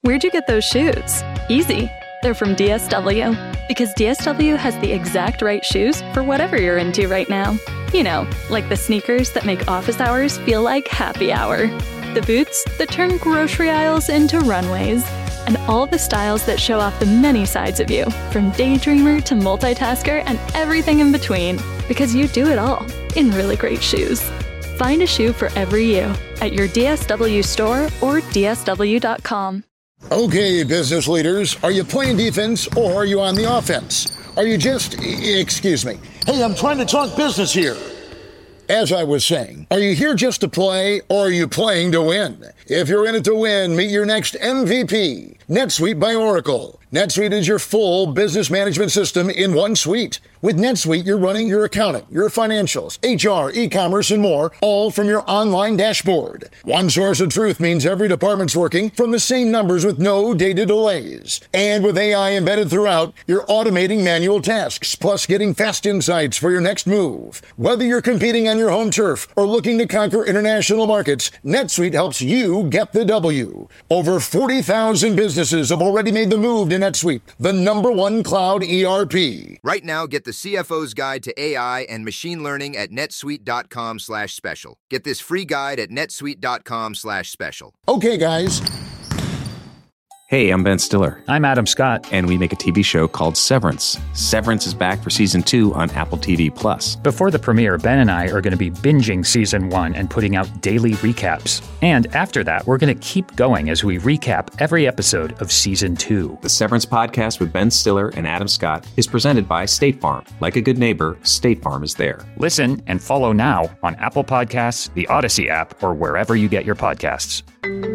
Where'd you get those shoes? Easy. They're from DSW. Because DSW has the exact right shoes for whatever you're into right now. You know, like the sneakers that make office hours feel like happy hour. The boots that turn grocery aisles into runways. And all the styles that show off the many sides of you, from daydreamer to multitasker and everything in between. Because you do it all in really great shoes. Find a shoe for every you at your DSW store or DSW.com. Okay, business leaders, are you playing defense or are you on the offense? Are you just, excuse me, hey, I'm trying to talk business here. As I was saying, are you here just to play or are you playing to win? If you're in it to win, meet your next MVP, NetSuite by Oracle. NetSuite is your full business management system in one suite. With NetSuite, you're running your accounting, your financials, HR, e-commerce, and more, all from your online dashboard. One source of truth means every department's working from the same numbers with no data delays. And with AI embedded throughout, you're automating manual tasks, plus getting fast insights for your next move. Whether you're competing on your home turf or looking to conquer international markets, NetSuite helps you get the W. Over 40,000 businesses have already made the move to NetSuite, the #1 cloud ERP. Right now, get the CFO's Guide to AI and Machine Learning at netsuite.com/special. Get this free guide at netsuite.com/special. Okay, guys. Hey, I'm Ben Stiller. I'm Adam Scott. And we make a TV show called Severance. Severance is back for season 2 on Apple TV+. Before the premiere, Ben and I are going to be binging season 1 and putting out daily recaps. And after that, we're going to keep going as we recap every episode of season 2. The Severance podcast with Ben Stiller and Adam Scott is presented by State Farm. Like a good neighbor, State Farm is there. Listen and follow now on Apple Podcasts, the Odyssey app, or wherever you get your podcasts.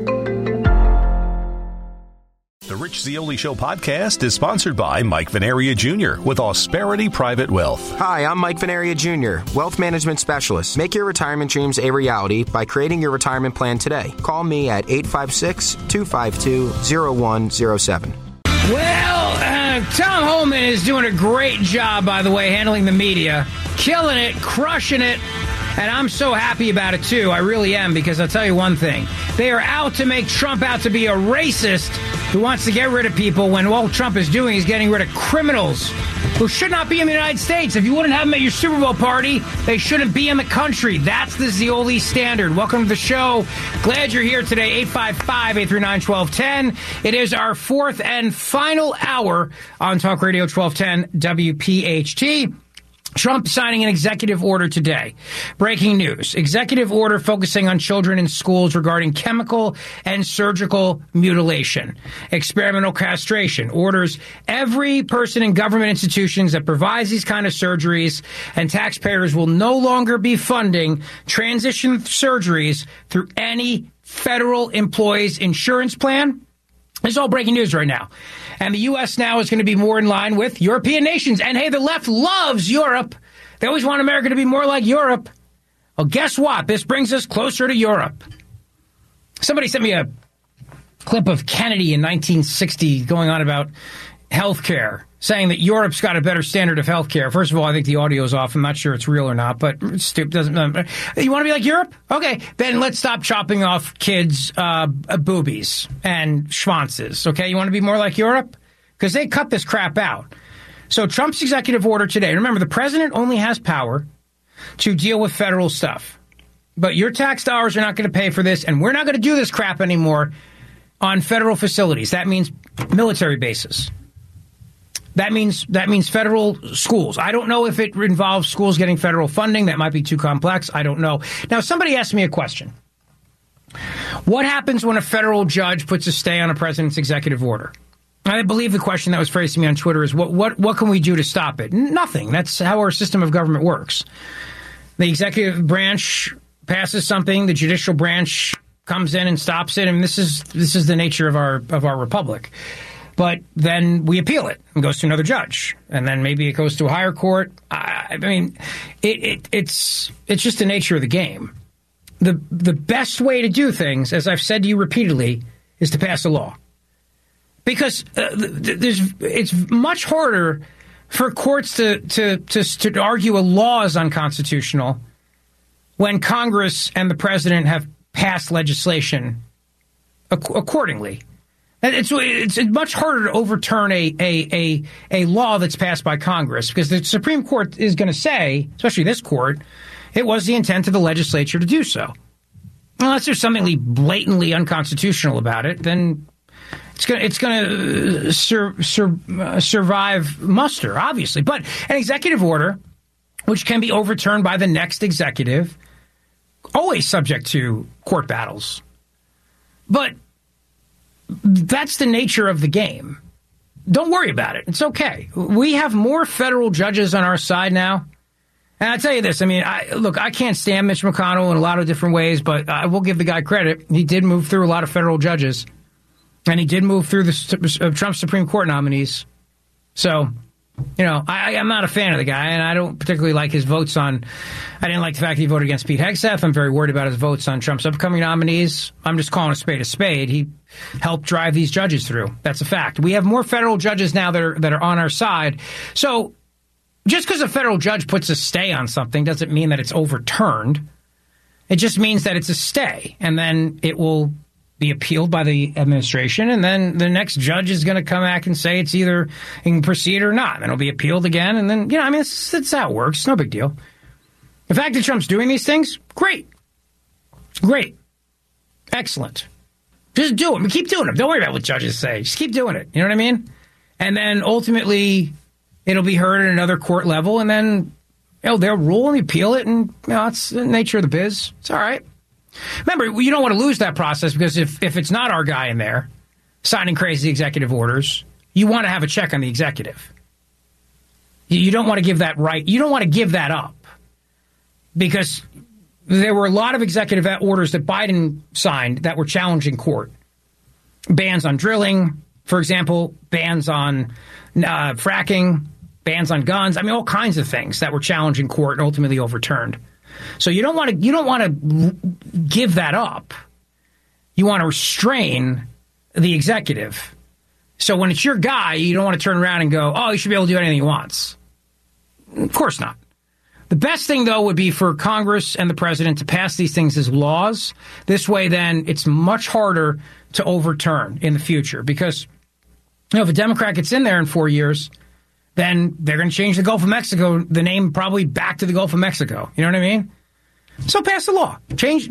The Rich Zeoli Show podcast is sponsored by Mike Venaria Jr. with Ausperity Private Wealth. Hi, I'm Mike Venaria Jr., Wealth Management Specialist. Make your retirement dreams a reality by creating your retirement plan today. Call me at 856-252-0107. Well, Tom Homan is doing a great job, by the way, handling the media. Killing it, crushing it. And I'm so happy about it, too. I really am, because I'll tell you one thing. They are out to make Trump out to be a racist who wants to get rid of people when all Trump is doing is getting rid of criminals who should not be in the United States. If you wouldn't have them at your Super Bowl party, they shouldn't be in the country. That's the Zeoli standard. Welcome to the show. Glad you're here today. 855-839-1210. It is our fourth and final hour on Talk Radio 1210 WPHT. Trump signing an executive order today. Breaking news. Executive order focusing on children in schools regarding chemical and surgical mutilation. Experimental castration. Orders every person in government institutions that provides these kind of surgeries, and taxpayers will no longer be funding transition surgeries through any federal employees insurance plan. This is all breaking news right now. And the U.S. now is going to be more in line with European nations. And, hey, the left loves Europe. They always want America to be more like Europe. Well, guess what? This brings us closer to Europe. Somebody sent me a clip of Kennedy in 1960 going on about health care, saying that Europe's got a better standard of health care. First of all, I think the audio is off. I'm not sure it's real or not, but it's stupid. You want to be like Europe? Okay, then let's stop chopping off kids' boobies and schwanzes. Okay, you want to be more like Europe? Because they cut this crap out. So Trump's executive order today. Remember, the president only has power to deal with federal stuff. But your tax dollars are not going to pay for this, and we're not going to do this crap anymore on federal facilities. That means military bases. That means federal schools. I don't know if it involves schools getting federal funding. That might be too complex. I don't know. Now, somebody asked me a question. What happens when a federal judge puts a stay on a president's executive order? I believe the question that was phrased to me on Twitter is, what can we do to stop it? Nothing. That's how our system of government works. The executive branch passes something. The judicial branch comes in and stops it. And this is the nature of our republic. But then we appeal it and goes to another judge, and then maybe it goes to a higher court. I mean, it's just the nature of the game. The best way to do things, as I've said to you repeatedly, is to pass a law, because it's much harder for courts to argue a law is unconstitutional when Congress and the president have passed legislation accordingly. It's much harder to overturn a law that's passed by Congress, because the Supreme Court is going to say, especially this court, it was the intent of the legislature to do so. Unless there's something blatantly unconstitutional about it, then it's going to survive muster, obviously. But an executive order, which can be overturned by the next executive, always subject to court battles. But that's the nature of the game. Don't worry about it. It's okay. We have more federal judges on our side now. And I tell you this, I mean, I can't stand Mitch McConnell in a lot of different ways, but I will give the guy credit. He did move through a lot of federal judges, and he did move through the Trump Supreme Court nominees. So, I'm not a fan of the guy, and I don't particularly like his votes on. I didn't like the fact that he voted against Pete Hegseth. I'm very worried about his votes on Trump's upcoming nominees. I'm just calling a spade a spade. He helped drive these judges through. That's a fact. We have more federal judges now that are on our side. So just because a federal judge puts a stay on something doesn't mean that it's overturned. It just means that it's a stay, and then it will be appealed by the administration, and then the next judge is going to come back and say it's either can proceed or not. Then it'll be appealed again, and then, it's how it works. It's no big deal. The fact that Trump's doing these things, great. Great. Excellent. Just do them. Keep doing them. Don't worry about what judges say. Just keep doing it. You know what I mean? And then ultimately it'll be heard at another court level, and then they'll rule and appeal it, and it's the nature of the biz. It's all right. Remember, you don't want to lose that process, because if it's not our guy in there signing crazy executive orders, you want to have a check on the executive. You don't want to give that right. You don't want to give that up, because there were a lot of executive orders that Biden signed that were challenged in court. Bans on drilling, for example, bans on fracking, bans on guns. I mean, all kinds of things that were challenged in court and ultimately overturned. So you don't want to give that up. You want to restrain the executive. So when it's your guy, you don't want to turn around and go, oh, he should be able to do anything he wants. Of course not. The best thing, though, would be for Congress and the president to pass these things as laws. This way, then, it's much harder to overturn in the future, because if a Democrat gets in there in 4 years, then they're going to change the Gulf of Mexico, the name probably back to the Gulf of Mexico. You know what I mean? So pass the law. Change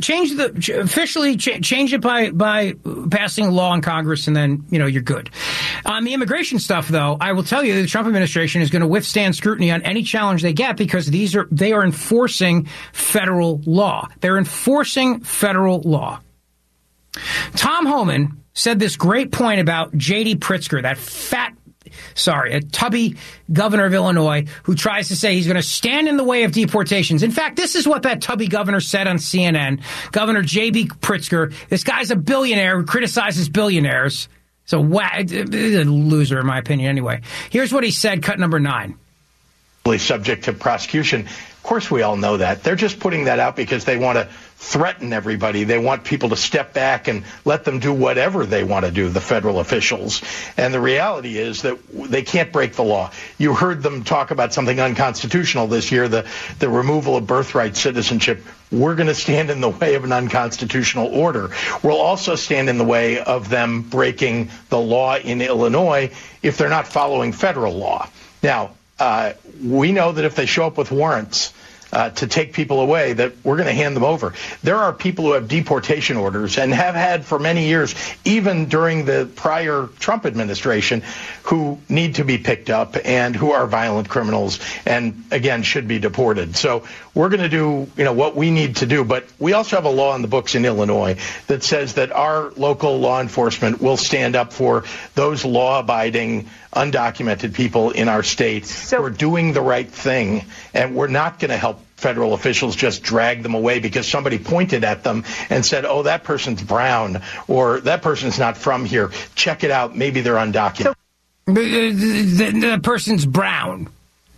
it by passing a law in Congress, and then, you're good. On the immigration stuff, though, I will tell you the Trump administration is going to withstand scrutiny on any challenge they get, because they are enforcing federal law. They're enforcing federal law. Tom Homan said this great point about J.D. Pritzker, a tubby governor of Illinois who tries to say he's going to stand in the way of deportations. In fact, this is what that tubby governor said on CNN. Governor J.B. Pritzker, this guy's a billionaire who criticizes billionaires. So, a loser, in my opinion, anyway. Here's what he said, cut number 9. Subject to prosecution. Of course, we all know that. They're just putting that out because they want to threaten everybody. They want people to step back and let them do whatever they want to do, the federal officials. And the reality is that they can't break the law. You heard them talk about something unconstitutional this year, the removal of birthright citizenship. We're going to stand in the way of an unconstitutional order. We'll also stand in the way of them breaking the law in Illinois if they're not following federal law. Now, we know that if they show up with warrants to take people away, that we're going to hand them over. There are people who have deportation orders and have had for many years, even during the prior Trump administration, who need to be picked up and who are violent criminals and, again, should be deported. So we're going to do, what we need to do. But we also have a law in the books in Illinois that says that our local law enforcement will stand up for those law-abiding, undocumented people in our state who are doing the right thing. And we're not going to help federal officials just drag them away because somebody pointed at them and said, oh, that person's brown, or that person's not from here. Check it out. Maybe they're undocumented. The person's brown.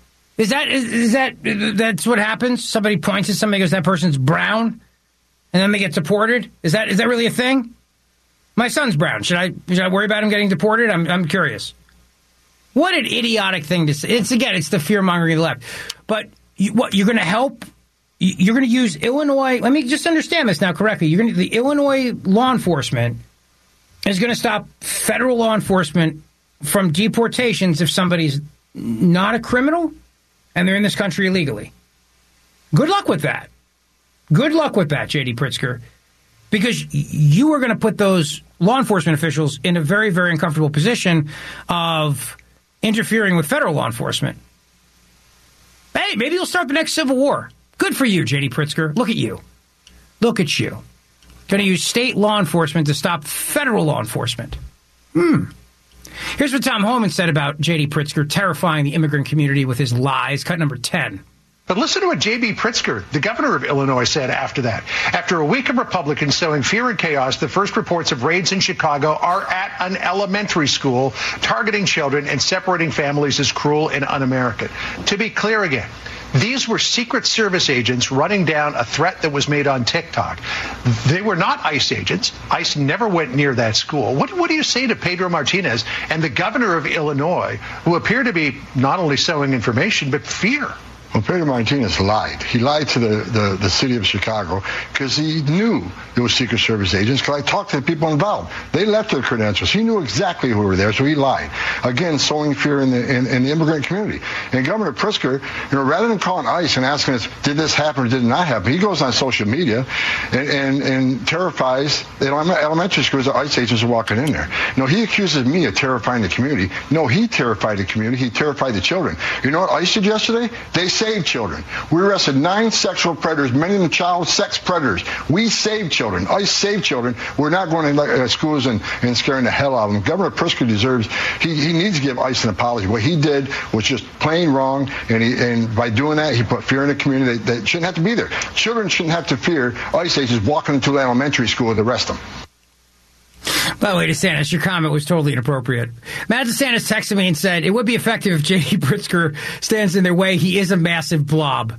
That's what happens? Somebody points at somebody, goes, that person's brown, and then they get deported? Is that really a thing? My son's brown. Should I worry about him getting deported? I'm curious. What an idiotic thing to say. It's the fear-mongering of the left. But you're going to help? You're going to use Illinois. Let me just understand this now correctly. The Illinois law enforcement is going to stop federal law enforcement from deportations if somebody's not a criminal and they're in this country illegally. Good luck with that. Good luck with that, J.D. Pritzker, because you are going to put those law enforcement officials in a very, very uncomfortable position of interfering with federal law enforcement. Hey, maybe you'll start the next civil war. Good for you, J.D. Pritzker. Look at you. Look at you. Going to use state law enforcement to stop federal law enforcement. Here's what Tom Homan said about J.D. Pritzker terrifying the immigrant community with his lies. Cut number 10. But listen to what J.B. Pritzker, the governor of Illinois, said after that. After a week of Republicans sowing fear and chaos, the first reports of raids in Chicago are at an elementary school. Targeting children and separating families is cruel and un-American. To be clear again, these were Secret Service agents running down a threat that was made on TikTok. They were not ICE agents. ICE never went near that school. What do you say to Pedro Martinez and the governor of Illinois, who appear to be not only sowing information, but fear? Well, Pedro Martinez lied. He lied to the city of Chicago because he knew it was Secret Service agents, because I talked to the people involved. They left their credentials. He knew exactly who were there, so he lied. Again, sowing fear in the immigrant community. And Governor Pritzker, rather than calling ICE and asking us, did this happen or did it not happen, he goes on social media and terrifies the elementary schools that ICE agents are walking in there. No, he accuses me of terrifying the community. No, he terrified the community. He terrified the children. You know what ICE did yesterday? They saved children. We arrested 9 sexual predators, many of them child sex predators. We saved children. ICE saved children. We're not going to schools and scaring the hell out of them. Governor Pritzker deserves, he needs to give ICE an apology. What he did was just plain wrong, and by doing that, he put fear in the community that shouldn't have to be there. Children shouldn't have to fear ICE agents walking into an elementary school to arrest them. By the way, DeSantis, your comment was totally inappropriate. Matt DeSantis texted me and said, it would be effective if J.D. Pritzker stands in their way. He is a massive blob.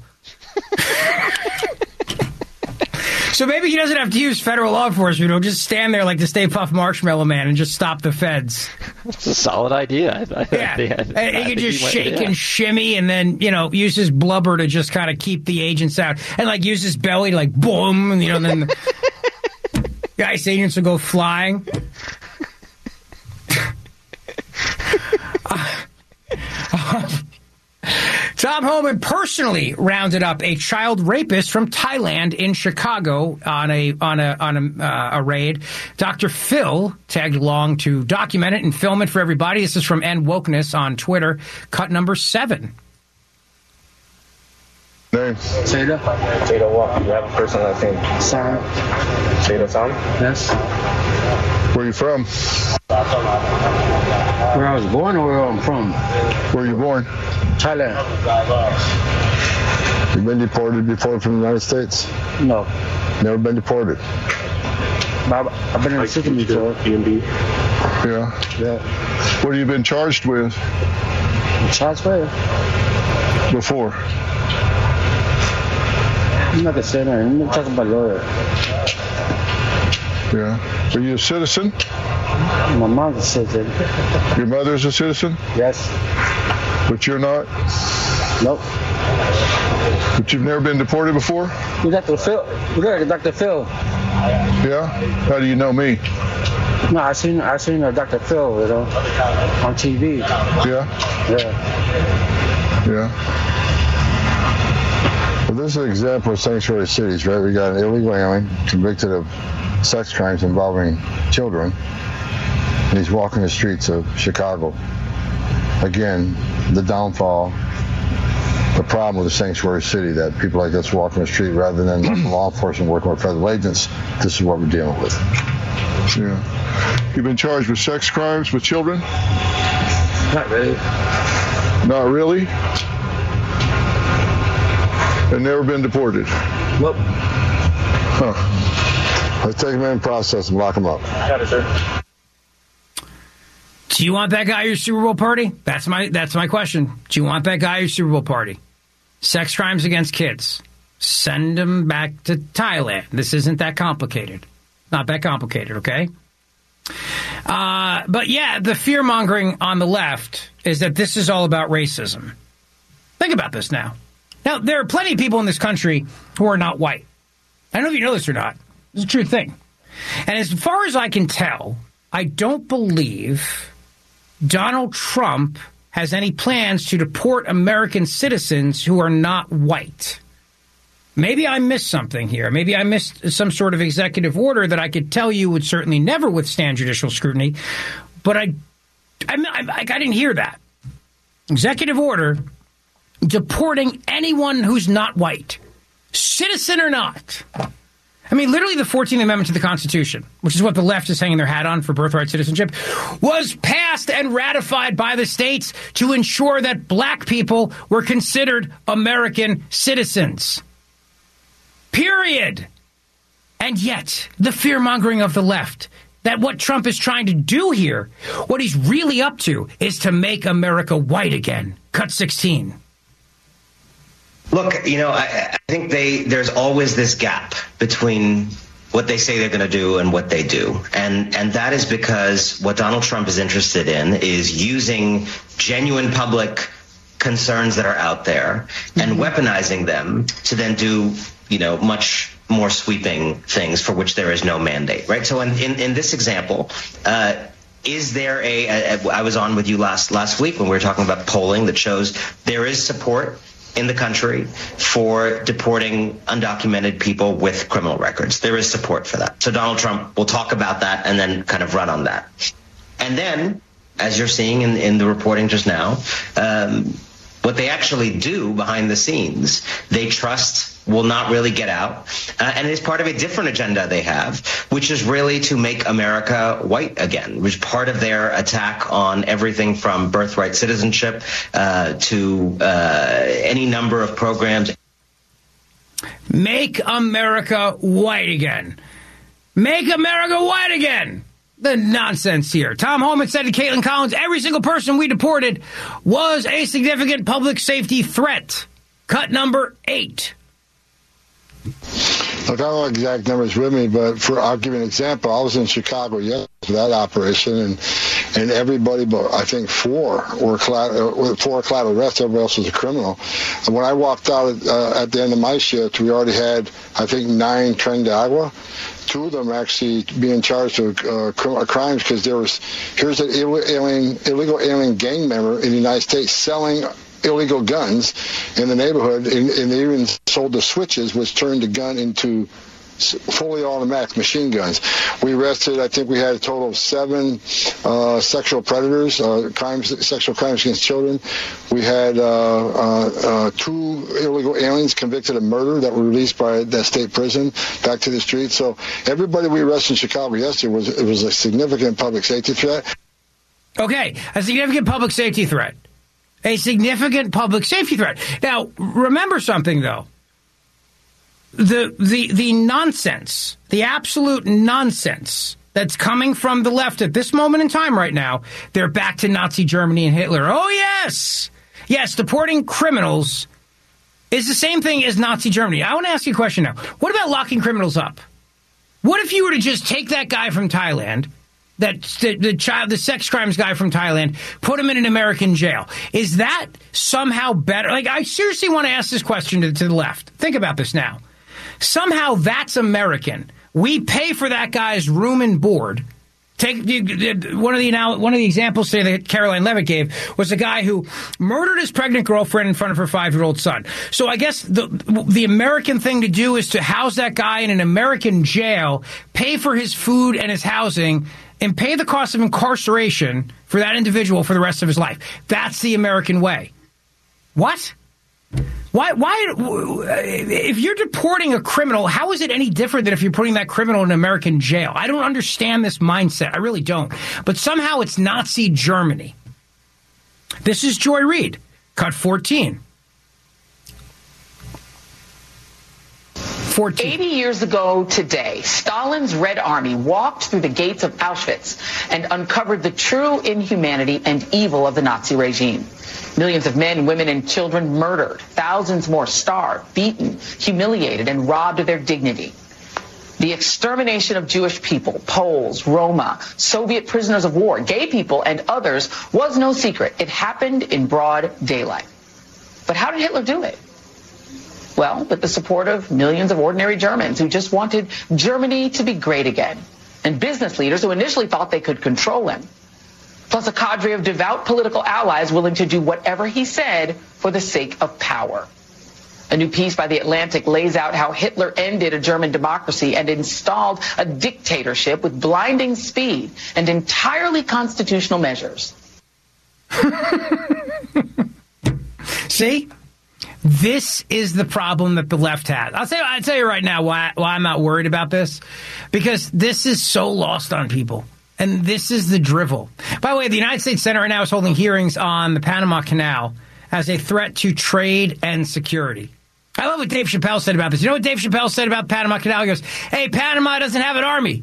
So maybe he doesn't have to use federal law enforcement. He'll just stand there like the Stay Puft Marshmallow Man and just stop the feds. That's a solid idea. Yeah. He could just shake and shimmy and then, use his blubber to just kind of keep the agents out. And, use his belly to, boom, and, then... The ICE agents will go flying. Tom Homan personally rounded up a child rapist from Thailand in Chicago on a raid. Dr. Phil tagged along to document it and film it for everybody. This is from End Wokeness on Twitter. Cut number 7. Name? Seda. Seda what? You have a first and last name? Sam. Seda Sam? Yes. Where are you from? Where I was born or where I'm from? Where are you born? Thailand. You've been deported before from the United States? No. Never been deported? I've been in the system before. DMV? Yeah. What have you been charged with? Charged with? Before? I'm not a senator. I'm not talking about lawyer. Yeah. Are you a citizen? My mom's a citizen. Your mother's a citizen? Yes. But you're not? Nope. But you've never been deported before? You're Dr. Phil. You're Dr. Phil. Yeah? How do you know me? No, I seen Dr. Phil, on TV. Yeah? Yeah. Well, this is an example of sanctuary cities, right? We got an illegal alien convicted of sex crimes involving children, and he's walking the streets of Chicago. Again, the downfall, the problem with the sanctuary city, that people like us walking the street rather than law enforcement working with federal agents. This is what we're dealing with. Yeah. You've been charged with sex crimes with children? Not really. Not really? And never been deported? Nope. Huh. Let's take them in process and lock them up. Got it, sir. Do you want that guy at your Super Bowl party? That's my question. Do you want that guy at your Super Bowl party? Sex crimes against kids. Send him back to Thailand. This isn't that complicated. Not that complicated, okay? But yeah, the fear-mongering on the left is that this is all about racism. Think about this now. Now, there are plenty of people in this country who are not white. I don't know if you know this or not. It's a true thing. And as far as I can tell, I don't believe Donald Trump has any plans to deport American citizens who are not white. Maybe I missed something here. Maybe I missed some sort of executive order that I could tell you would certainly never withstand judicial scrutiny, but I didn't hear that. Executive order deporting anyone who's not white, citizen or not. I mean, literally the 14th Amendment to the Constitution, which is what the left is hanging their hat on for birthright citizenship, was passed and ratified by the states to ensure that black people were considered American citizens. Period. And yet, the fear-mongering of the left, that what Trump is trying to do here, what he's really up to, is to make America white again. Cut 16. Look, I think there's always this gap between what they say they're going to do and what they do. And that is because what Donald Trump is interested in is using genuine public concerns that are out there and weaponizing them to then do, much more sweeping things for which there is no mandate, right? So in this example, is there I was on with you last week when we were talking about polling that shows there is support in the country for deporting undocumented people with criminal records. There is support for that. So Donald Trump will talk about that and then kind of run on that. And then, as you're seeing in the reporting just now, what they actually do behind the scenes, they trust will not really get out. And it is part of a different agenda they have, which is really to make America white again, which is part of their attack on everything from birthright citizenship to any number of programs. Make America white again. Make America white again. The nonsense here. Tom Homan said to Caitlin Collins, every single person we deported was a significant public safety threat. Cut number 8. Look, I don't know exact numbers with me, but I'll give you an example. I was in Chicago yesterday for that operation, and everybody but I think 4 were collateral arrests. Everybody else was a criminal. And when I walked out at the end of my shift, we already had, I think, 9 Tren de Agua. 2 of them actually being charged with crimes because here's an illegal alien gang member in the United States selling illegal guns in the neighborhood, and they even sold the switches, which turned the gun into fully automatic machine guns. We arrested, I think we had a total of 7 sexual predators, sexual crimes against children. We had 2 illegal aliens convicted of murder that were released by that state prison back to the streets. So everybody we arrested in Chicago yesterday was a significant public safety threat. Okay, a significant public safety threat. A significant public safety threat. Now, remember something, though. The nonsense, the absolute nonsense that's coming from the left at this moment in time right now, they're back to Nazi Germany and Hitler. Oh, yes. Yes, deporting criminals is the same thing as Nazi Germany. I want to ask you a question now. What about locking criminals up? What if you were to just take that guy from Thailand, the sex crimes guy from Thailand, put him in an American jail? Is that somehow better? Like, I seriously want to ask this question to the left. Think about this now. Somehow that's American. We pay for that guy's room and board. Take one of the examples today that Caroline Levitt gave was a guy who murdered his pregnant girlfriend in front of her 5-year-old son. So I guess the American thing to do is to house that guy in an American jail, pay for his food and his housing, and pay the cost of incarceration for that individual for the rest of his life. That's the American way. What? Why? If you're deporting a criminal, how is it any different than if you're putting that criminal in an American jail? I don't understand this mindset. I really don't. But somehow it's Nazi Germany. This is Joy Reid. Cut 14. 80 years ago today, Stalin's Red Army walked through the gates of Auschwitz and uncovered the true inhumanity and evil of the Nazi regime. Millions of men, women, and children murdered, thousands more starved, beaten, humiliated, and robbed of their dignity. The extermination of Jewish people, Poles, Roma, Soviet prisoners of war, gay people, and others was no secret. It happened in broad daylight. But how did Hitler do it? Well, with the support of millions of ordinary Germans who just wanted Germany to be great again. and business leaders who initially thought they could control him, plus a cadre of devout political allies willing to do whatever he said for the sake of power. A new piece by The Atlantic lays out how Hitler ended a German democracy and installed a dictatorship with blinding speed and entirely constitutional measures. See? This is the problem that the left has. I'll tell you right now why I'm not worried about this. Because this is so lost on people. And this is the drivel. By the way, the United States Senate right now is holding hearings on the Panama Canal as a threat to trade and security. I love what Dave Chappelle said about this. You know what Dave Chappelle said about the Panama Canal? He goes, hey, Panama doesn't have an army.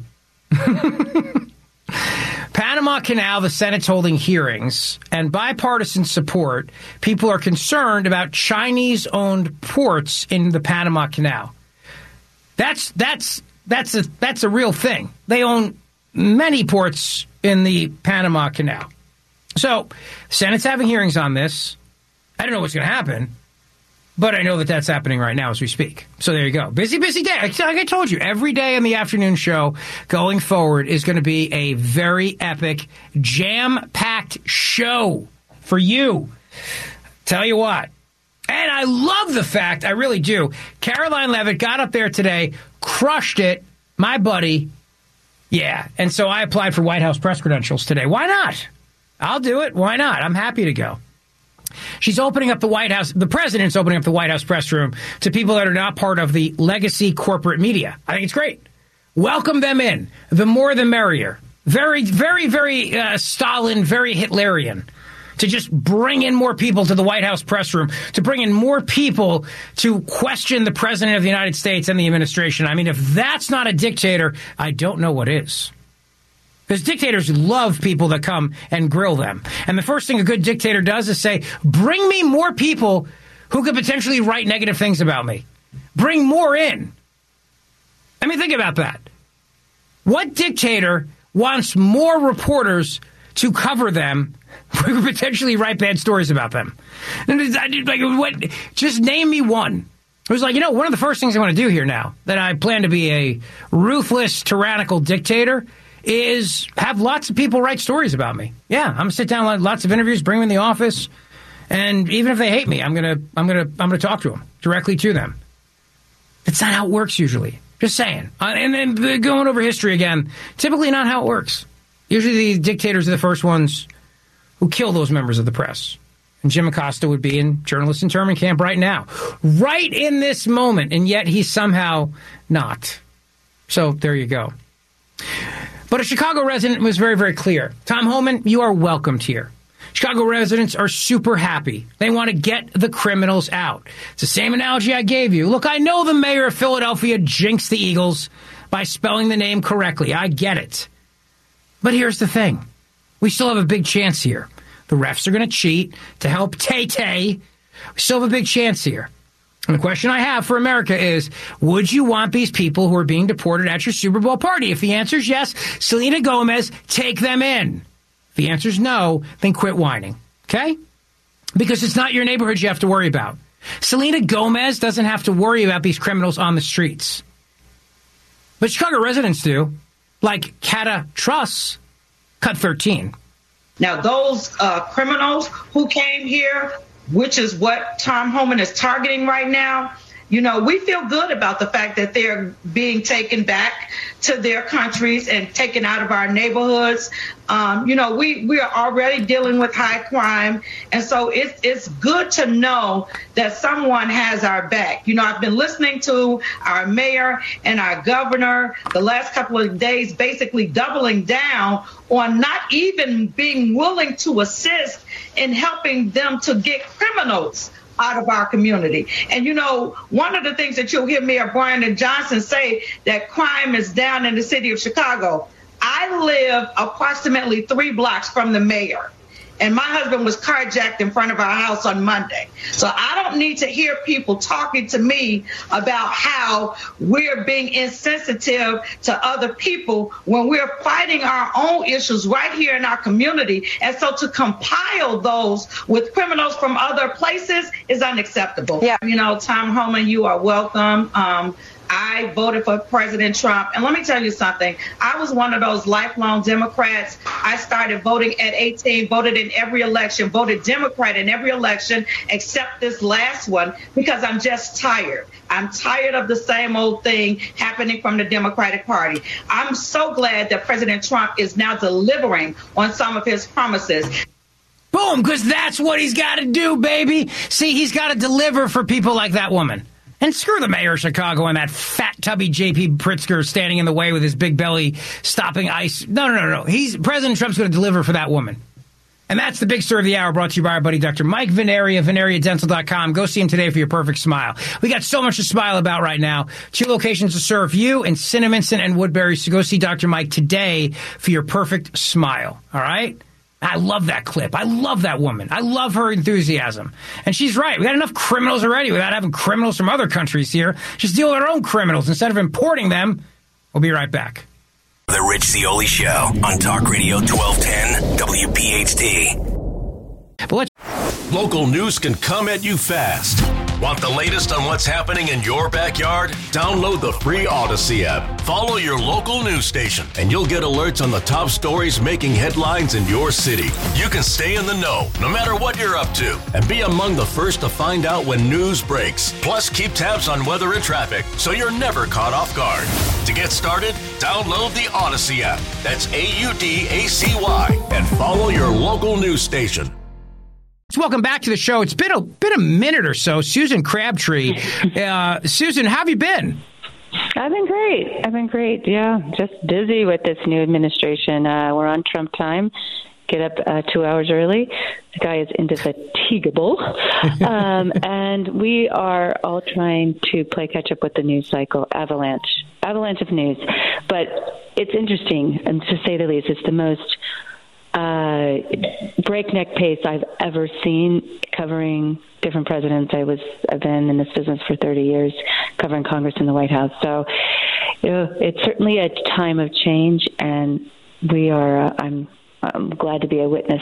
Panama Canal, the Senate's holding hearings, and bipartisan support. People are concerned about Chinese-owned ports in the Panama Canal. That's a real thing. They own many ports in the Panama Canal. So, the Senate's having hearings on this. I don't know what's going to happen, but I know that that's happening right now as we speak. So there you go. Busy, busy day. Like I told you, every day on the afternoon show going forward is going to be a very epic, jam-packed show for you. Tell you what. And I love the fact, I really do, Caroline Leavitt got up there today, crushed it, my buddy. Yeah, and so I applied for White House press credentials today. Why not? I'll do it. Why not? I'm happy to go. She's opening up the White House. The president's opening up the White House press room to people that are not part of the legacy corporate media. I think it's great. Welcome them in. The more the merrier. Very, very, very Stalin, very Hitlerian. To just bring in more people to the White House press room, to bring in more people to question the president of the United States and the administration. I mean, if that's not a dictator, I don't know what is. Because dictators love people that come and grill them. And the first thing a good dictator does is say, bring me more people who could potentially write negative things about me. Bring more in. I mean, think about that. What dictator wants more reporters to cover them who could potentially write bad stories about them? Just name me one. It was like, one of the first things I want to do here now that I plan to be a ruthless, tyrannical dictator is have lots of people write stories about me. Yeah, I'm gonna sit down, lots of interviews, bring them in the office, and even if they hate me, I'm gonna talk to them directly to them. That's not how it works usually. Just saying. And then going over history again, typically not how it works. Usually the dictators are the first ones who kill those members of the press. And Jim Acosta would be in journalist internment camp right now, right in this moment, and yet he's somehow not. So there you go. But a Chicago resident was very, very clear. Tom Homan, you are welcomed here. Chicago residents are super happy. They want to get the criminals out. It's the same analogy I gave you. Look, I know the mayor of Philadelphia jinxed the Eagles by spelling the name correctly. I get it. But here's the thing. We still have a big chance here. The refs are going to cheat to help Tay-Tay. We still have a big chance here. And the question I have for America is, would you want these people who are being deported at your Super Bowl party? If the answer is yes, Selena Gomez, take them in. If the answer is no, then quit whining. Okay? Because it's not your neighborhood you have to worry about. Selena Gomez doesn't have to worry about these criminals on the streets. But Chicago residents do. Like Kata Truss, cut 13. Now, those criminals who came here, which is what Tom Homan is targeting right now, we feel good about the fact that they're being taken back to their countries and taken out of our neighborhoods. We are already dealing with high crime. And so it's good to know that someone has our back. I've been listening to our mayor and our governor the last couple of days, basically doubling down on not even being willing to assist in helping them to get criminals out of our community. And, one of the things that you'll hear Mayor Brandon Johnson say, that crime is down in the city of Chicago. I live approximately 3 blocks from the mayor, and my husband was carjacked in front of our house on Monday. So I don't need to hear people talking to me about how we're being insensitive to other people when we're fighting our own issues right here in our community. And so to compile those with criminals from other places is unacceptable. Yeah. Tom Homan, you are welcome. I voted for President Trump. And let me tell you something. I was one of those lifelong Democrats. I started voting at 18, voted in every election, voted Democrat in every election except this last one because I'm just tired. I'm tired of the same old thing happening from the Democratic Party. I'm so glad that President Trump is now delivering on some of his promises. Boom, because that's what he's got to do, baby. See, he's got to deliver for people like that woman. And screw the mayor of Chicago and that fat, tubby J.B. Pritzker standing in the way with his big belly stopping ICE. No. President Trump's going to deliver for that woman. And that's the big story of the hour, brought to you by our buddy Dr. Mike Veneria, VeneriaDental.com. Go see him today for your perfect smile. We got so much to smile about right now. 2 locations to serve you in Cinnaminson and Woodbury. So go see Dr. Mike today for your perfect smile. All right? I love that clip. I love that woman. I love her enthusiasm. And she's right. We got enough criminals already without having criminals from other countries here. Just deal with our own criminals instead of importing them. We'll be right back. The Rich Zeoli Show on Talk Radio 1210 WPHT. Local news can come at you fast. Want the latest on what's happening in your backyard? Download the free Odyssey app. Follow your local news station, and you'll get alerts on the top stories making headlines in your city. You can stay in the know, no matter what you're up to, and be among the first to find out when news breaks. Plus, keep tabs on weather and traffic, so you're never caught off guard. To get started, download the Odyssey app. That's AUDACY, and follow your local news station. Welcome back to the show. It's been a minute or so. Susan Crabtree. Susan, how have you been? I've been great. Yeah, just busy with this new administration. We're on Trump time. Get up 2 hours early. The guy is indefatigable. And we are all trying to play catch up with the news cycle. Avalanche of news. But it's interesting, and to say the least, it's the most breakneck pace I've ever seen covering different presidents. I've been in this business for 30 years, covering Congress and the White House. So it's certainly a time of change, and we are. I'm glad to be a witness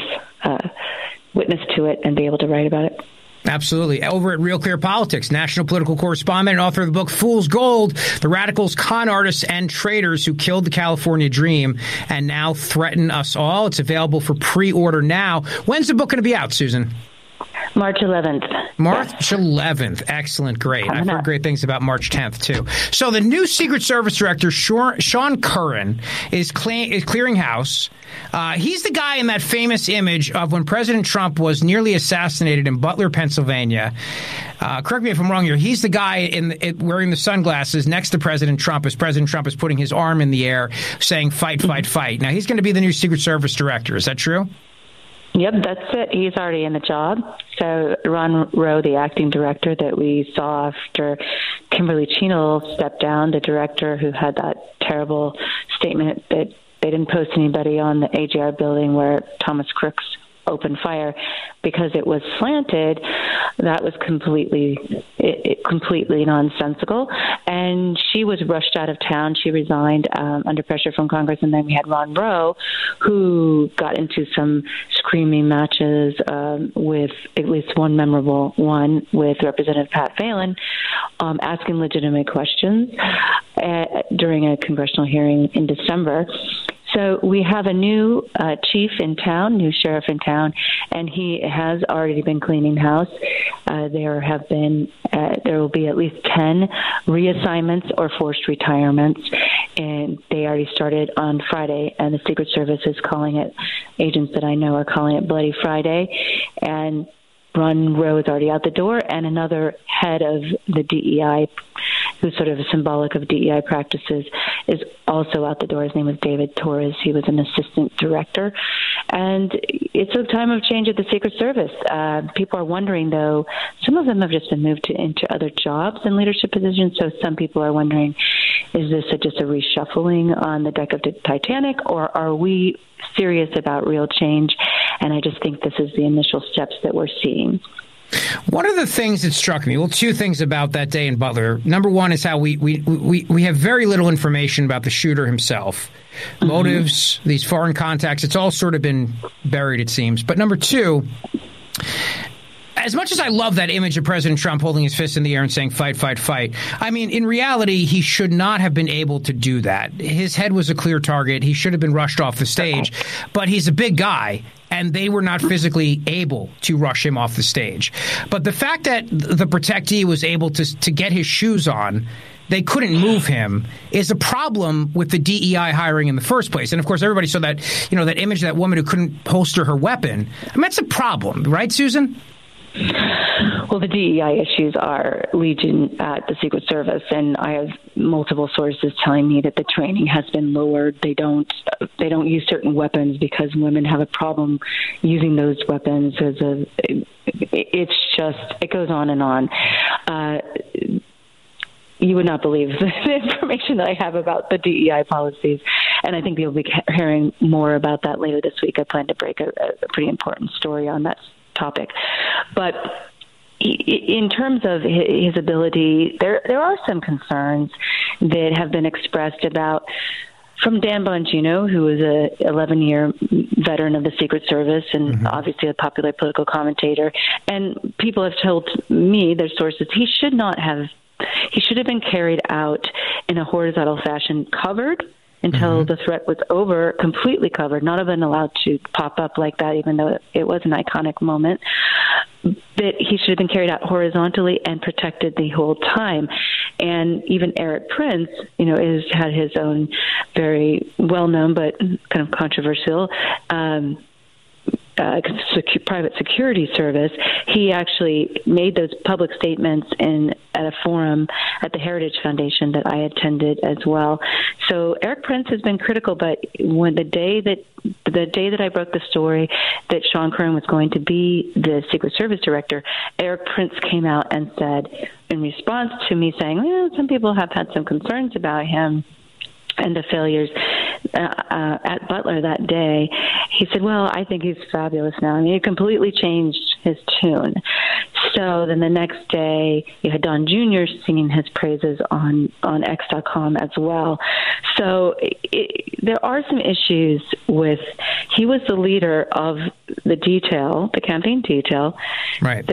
to it and be able to write about it. Absolutely. Over at Real Clear Politics, national political correspondent and author of the book Fool's Gold, The Radicals, Con Artists, and Traitors Who Killed the California Dream and Now Threaten Us All. It's available for pre-order now. When's the book going to be out, Susan? March 11th. March 11th. Excellent. Great. I've heard great things about March 10th, too. So the new Secret Service Director, Sean Curran, is clearing house. He's the guy in that famous image of when President Trump was nearly assassinated in Butler, Pennsylvania. Correct me if I'm wrong here. He's the guy wearing the sunglasses next to President Trump as President Trump is putting his arm in the air saying, fight, fight, fight. Now, he's going to be the new Secret Service Director. Is that true? Yep, that's it. He's already in the job. So Ron Rowe, the acting director that we saw after Kimberly Chenal stepped down, the director who had that terrible statement that they didn't post anybody on the AGR building where Thomas Crooks opened fire because it was slanted, that was completely nonsensical. And she was rushed out of town. She resigned under pressure from Congress. And then we had Ron Rowe, who got into some screaming matches with at least one memorable one with Representative Pat Phelan, asking legitimate questions during a congressional hearing in December. So we have a new chief in town, new sheriff in town, and he has already been cleaning house. There will be at least 10 reassignments or forced retirements, and they already started on Friday, and the Secret Service is calling it, agents that I know are calling it Bloody Friday, and Ron Rowe is already out the door, and another head of the DEI, who's sort of symbolic of DEI practices, is also out the door. His name is David Torres. He was an assistant director. And it's a time of change at the Secret Service. People are wondering, though, some of them have just been moved into other jobs and leadership positions. So some people are wondering, is this just a reshuffling on the deck of the Titanic, or are we serious about real change? And I just think this is the initial steps that we're seeing. One of the things that struck me, well, two things about that day in Butler. Number one is how we have very little information about the shooter himself. Mm-hmm. Motives, these foreign contacts, it's all sort of been buried, it seems. But number two, as much as I love that image of President Trump holding his fist in the air and saying, fight, fight, fight, I mean, in reality, he should not have been able to do that. His head was a clear target. He should have been rushed off the stage. But he's a big guy, and they were not physically able to rush him off the stage. But the fact that the protectee was able to get his shoes on, they couldn't move him, is a problem with the DEI hiring in the first place. And, of course, everybody saw that, that image of that woman who couldn't holster her weapon. I mean, that's a problem, right, Susan? Well, the DEI issues are legion at the Secret Service, and I have multiple sources telling me that the training has been lowered. They don't use certain weapons because women have a problem using those weapons. It goes on and on. You would not believe the information that I have about the DEI policies, and I think you'll be hearing more about that later this week. I plan to break a pretty important story on that topic. But in terms of his ability, there are some concerns that have been expressed about from Dan Bongino, who is a 11-year veteran of the Secret Service and obviously a popular political commentator. And people have told me, their sources, he should have been carried out in a horizontal fashion, covered until the threat was over, completely covered, not have been allowed to pop up like that, even though it was an iconic moment. That he should have been carried out horizontally and protected the whole time. And even Erik Prince, has had his own very well-known but kind of controversial private security service. He actually made those public statements at a forum at the Heritage Foundation that I attended as well. So Erik Prince has been critical, but when the day that I broke the story that Sean Curran was going to be the Secret Service director, Erik Prince came out and said, in response to me saying, some people have had some concerns about him and the failures at Butler that day, he said, well, I think he's fabulous now. I mean, he completely changed his tune. So then the next day, you had Don Jr. singing his praises on X.com as well. So there are some issues with, he was the leader of the campaign detail, right,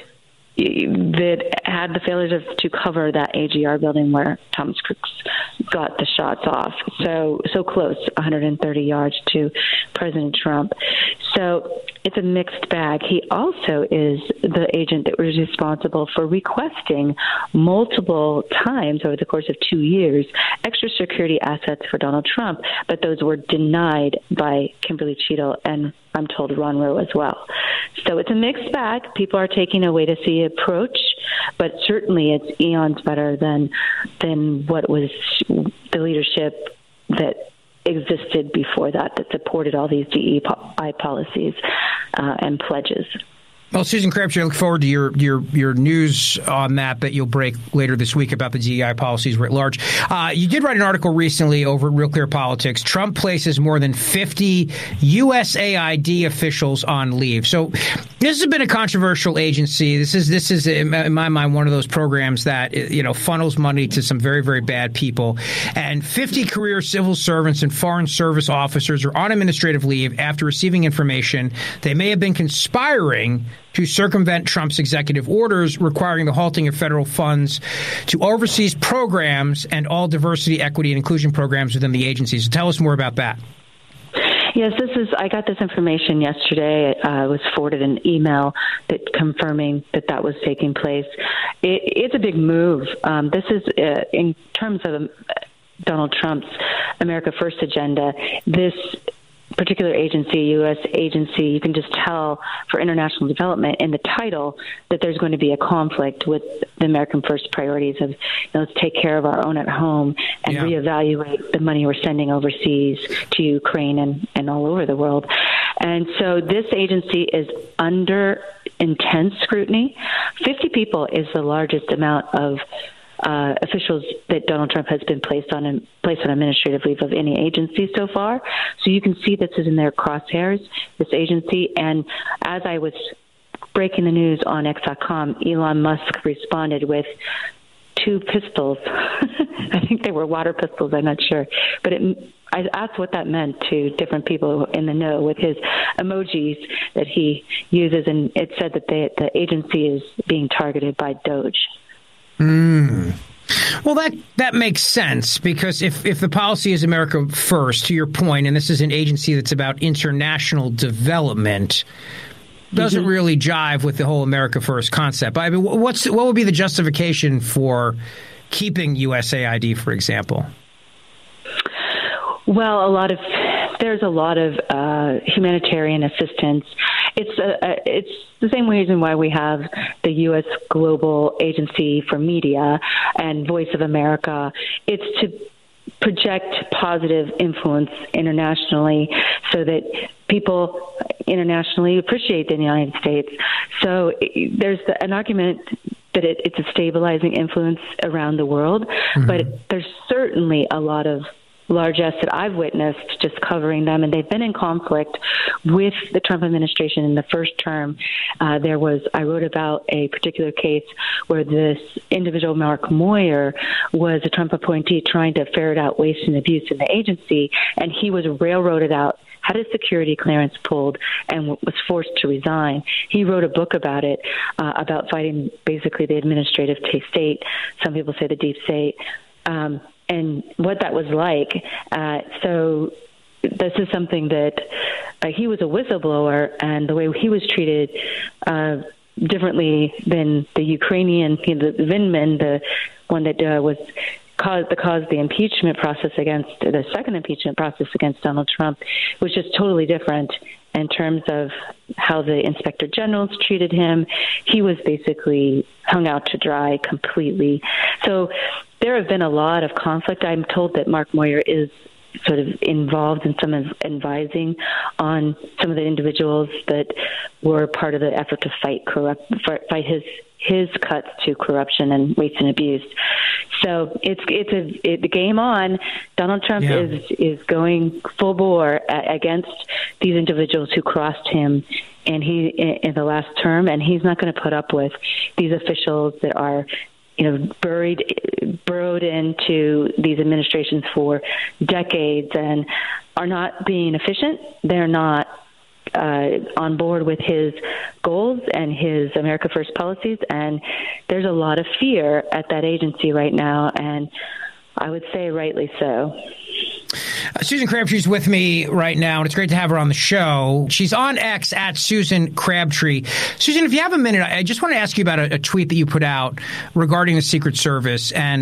that had the failures to cover that AGR building where Thomas Crooks got the shots off. So close, 130 yards to President Trump. So it's a mixed bag. He also is the agent that was responsible for requesting multiple times over the course of 2 years extra security assets for Donald Trump, but those were denied by Kimberly Cheadle and, I'm told, Ron Rowe as well. So it's a mixed bag. People are taking a wait-to-see approach, but certainly it's eons better than what was the leadership that existed before that supported all these DEI policies and pledges. Well, Susan Crabtree, I look forward to your news on that you'll break later this week about the DEI policies writ large. You did write an article recently over at Real Clear Politics. Trump places more than 50 USAID officials on leave. So this has been a controversial agency. This is in my mind one of those programs that funnels money to some very, very bad people. And 50 career civil servants and foreign service officers are on administrative leave after receiving information they may have been conspiring to circumvent Trump's executive orders requiring the halting of federal funds to overseas programs and all diversity, equity, and inclusion programs within the agency. So tell us more about that. Yes, I got this information yesterday. I was forwarded an email confirming that was taking place. It's a big move. This is in terms of Donald Trump's America First agenda. This particular agency, U.S. agency, you can just tell for international development in the title that there's going to be a conflict with the American First priorities of let's take care of our own at home and reevaluate the money we're sending overseas to Ukraine and all over the world. And so this agency is under intense scrutiny. 50 people is the largest amount of officials that Donald Trump has been placed on administrative leave of any agency so far. So you can see this is in their crosshairs, this agency. And as I was breaking the news on X.com, Elon Musk responded with 2 pistols. I think they were water pistols, I'm not sure. But I asked what that meant to different people in the know with his emojis that he uses, and it said that the agency is being targeted by Doge. Well, that makes sense, because if the policy is America first, to your point, and this is an agency that's about international development, doesn't really jive with the whole America first concept. I mean, what would be the justification for keeping USAID, for example? Well, there's a lot of humanitarian assistance. It's the same reason why we have the U.S. Global Agency for Media and Voice of America. It's to project positive influence internationally so that people internationally appreciate the United States. So there's an argument that it's a stabilizing influence around the world, but there's certainly a lot of largesse that I've witnessed just covering them, and they've been in conflict with the Trump administration in the first term. I wrote about a particular case where this individual, Mark Moyer, was a Trump appointee trying to ferret out waste and abuse in the agency, and he was railroaded out, had his security clearance pulled, and was forced to resign. He wrote a book about it, about fighting basically the administrative state. Some people say the deep state. And what that was like. So this is something that he was a whistleblower, and the way he was treated differently than the Ukrainian, the Vindman, the one that caused the impeachment process the second impeachment process against Donald Trump, was just totally different in terms of how the inspector generals treated him. He was basically hung out to dry completely. So there have been a lot of conflict. I'm told that Mark Moyer is sort of involved in some advising on some of the individuals that were part of the effort to fight his cuts to corruption and waste and abuse. So it's the game on. Donald Trump is going full bore against these individuals who crossed him in the last term, and he's not going to put up with these officials that are burrowed into these administrations for decades and are not being efficient. They're not on board with his goals and his America First policies, and there's a lot of fear at that agency right now, and I would say rightly so. Susan Crabtree's with me right now, and it's great to have her on the show. She's on X at Susan Crabtree. Susan, if you have a minute, I just want to ask you about a tweet that you put out regarding the Secret Service. And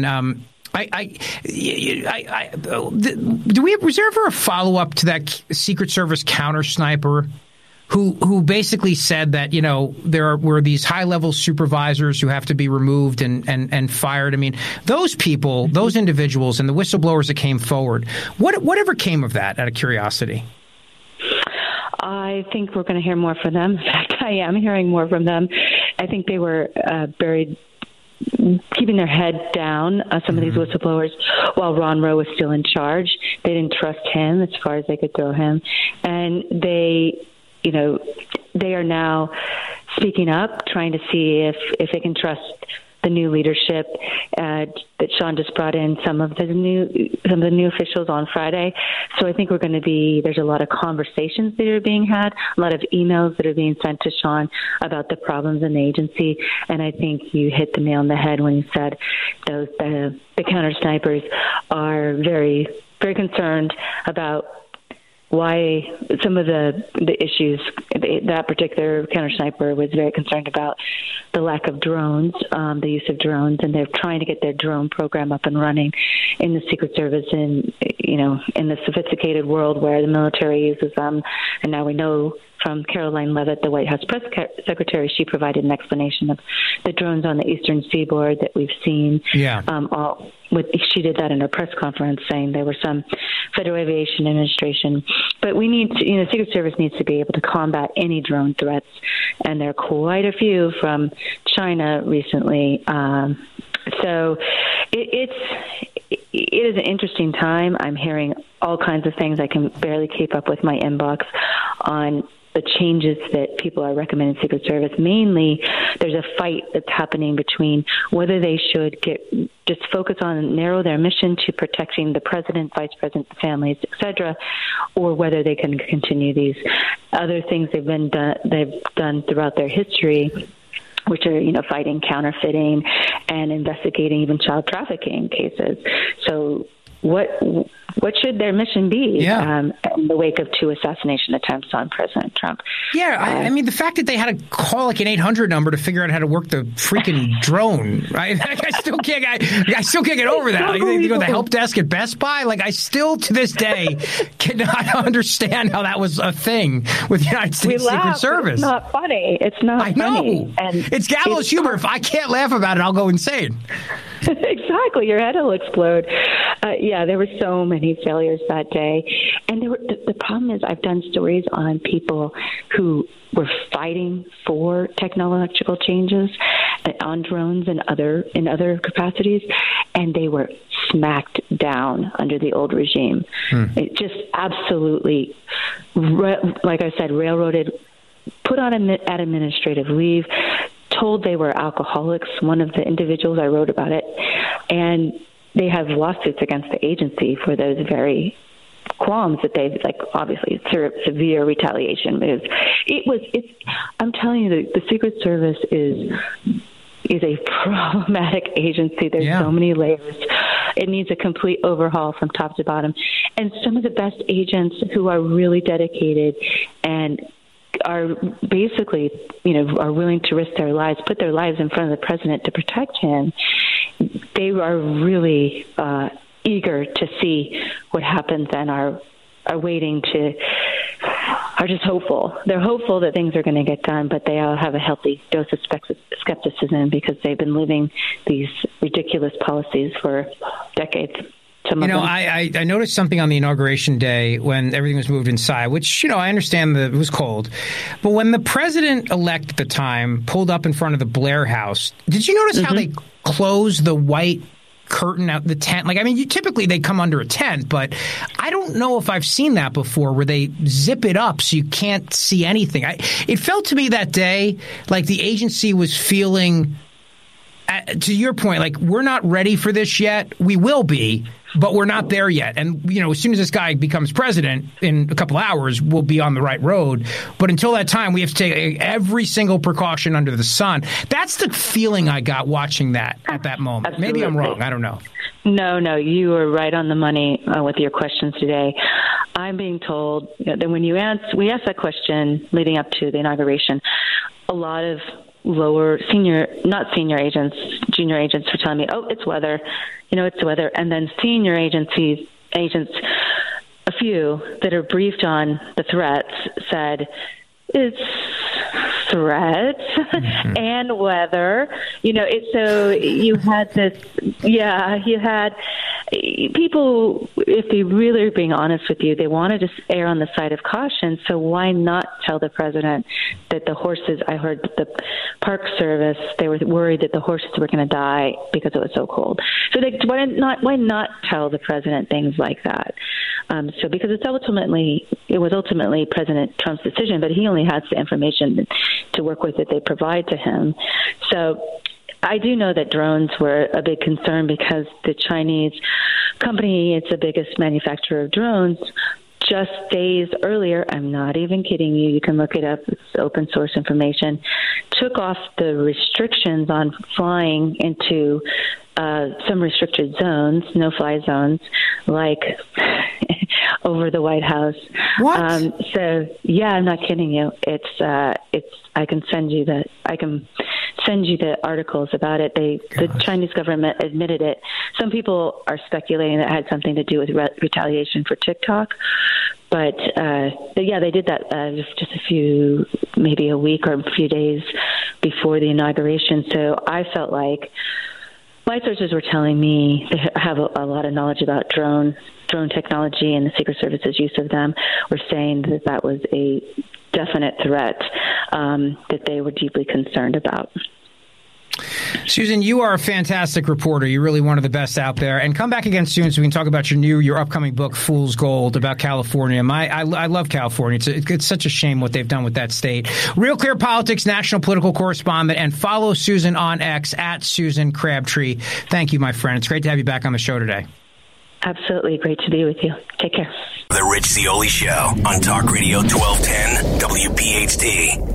do we reserve a follow-up to that Secret Service counter sniper who basically said that, there were these high-level supervisors who have to be removed and fired? I mean, those people, those individuals, and the whistleblowers that came forward, whatever came of that, out of curiosity? I think we're going to hear more from them. In fact, I am hearing more from them. I think they were buried, keeping their head down, some of these whistleblowers, while Ron Rowe was still in charge. They didn't trust him as far as they could throw him. And they are now speaking up, trying to see if they can trust the new leadership that Sean just brought in, some of the new officials on Friday. So I think there's a lot of conversations that are being had, a lot of emails that are being sent to Sean about the problems in the agency. And I think you hit the nail on the head when you said the counter snipers are very, very concerned about why some of the issues. That particular counter sniper was very concerned about the lack of drones, the use of drones, and they're trying to get their drone program up and running in the Secret Service in the sophisticated world where the military uses them. And now we know from Caroline Leavitt, the White House press secretary, she provided an explanation of the drones on the eastern seaboard that we've seen. Yeah. She did that in her press conference, saying there were some Federal Aviation Administration. But we need to, the Secret Service needs to be able to combat any drone threats, and there are quite a few from China recently. So it is an interesting time. I'm hearing all kinds of things. I can barely keep up with my inbox on the changes that people are recommending Secret Service. Mainly, there's a fight that's happening between whether they should get just focus on, narrow their mission to protecting the president, vice president, the families, etc., or whether they can continue these other things they've done throughout their history, which are, fighting counterfeiting and investigating even child trafficking cases. So what should their mission be in the wake of 2 assassination attempts on President Trump? Yeah, I mean, the fact that they had to call like an 800 number to figure out how to work the freaking drone, right? I still can't get over that. Like, you go to the help desk at Best Buy. Like, I still, to this day, cannot understand how that was a thing with the United States Secret Service. It's not funny. It's not funny. And it's gallows humor. If I can't laugh about it, I'll go insane. Exactly. Your head will explode. There were so many failures that day. And the problem is I've done stories on people who were fighting for technological changes on drones and in other capacities, and they were smacked down under the old regime. It just absolutely, like I said, railroaded, put on at administrative leave, told they were alcoholics, one of the individuals, I wrote about it, and they have lawsuits against the agency for those very qualms that they've, obviously severe retaliation moves. I'm telling you, the Secret Service is a problematic agency. There's so many layers. It needs a complete overhaul from top to bottom. And some of the best agents who are really dedicated and are basically, are willing to risk their lives, put their lives in front of the president to protect him, they are really eager to see what happens and are just hopeful. They're hopeful that things are going to get done, but they all have a healthy dose of skepticism because they've been living these ridiculous policies for decades. I noticed something on the inauguration day when everything was moved inside, which, I understand that it was cold. But when the president-elect at the time pulled up in front of the Blair House, did you notice how they closed the white curtain out the tent? Typically they come under a tent, but I don't know if I've seen that before where they zip it up so you can't see anything. It felt to me that day like the agency was feeling, to your point, we're not ready for this yet. We will be, but we're not there yet. And, as soon as this guy becomes president in a couple hours, we'll be on the right road. But until that time, we have to take every single precaution under the sun. That's the feeling I got watching that at that moment. Absolutely. Maybe I'm wrong. I don't know. No, you were right on the money with your questions today. I'm being told that when we asked that question leading up to the inauguration, a lot of junior agents were telling me, it's weather, it's the weather. And then senior agents, a few that are briefed on the threats said, it's threats and weather, so you had this, you had people, if they really are being honest with you, they want to just err on the side of caution. So why not tell the president that the horses, I heard the Park Service, they were worried that the horses were going to die because it was so cold. So why not tell the president things like that? Because it was ultimately President Trump's decision, but he only has the information to work with that they provide to him. So I do know that drones were a big concern because the Chinese company, it's the biggest manufacturer of drones, just days earlier, I'm not even kidding you can look it up, it's open source information, took off the restrictions on flying into some restricted zones, no-fly zones, like over the White House. What? I'm not kidding you. I can send you the articles about it. The Chinese government admitted it. Some people are speculating that it had something to do with retaliation for TikTok. But they did that just maybe a week or a few days before the inauguration. So I felt like my sources were telling me they have a lot of knowledge about drone technology and the Secret Service's use of them. Were saying that was a definite threat that they were deeply concerned about. Susan, you are a fantastic reporter. You're really one of the best out there. And come back again soon so we can talk about your upcoming book, Fool's Gold, about California. I love California. It's such a shame what they've done with that state. Real Clear Politics, national political correspondent, and follow Susan on X at Susan Crabtree. Thank you, my friend. It's great to have you back on the show today. Absolutely. Great to be with you. Take care. The Rich Zeoli Show on Talk Radio 1210 WPHT.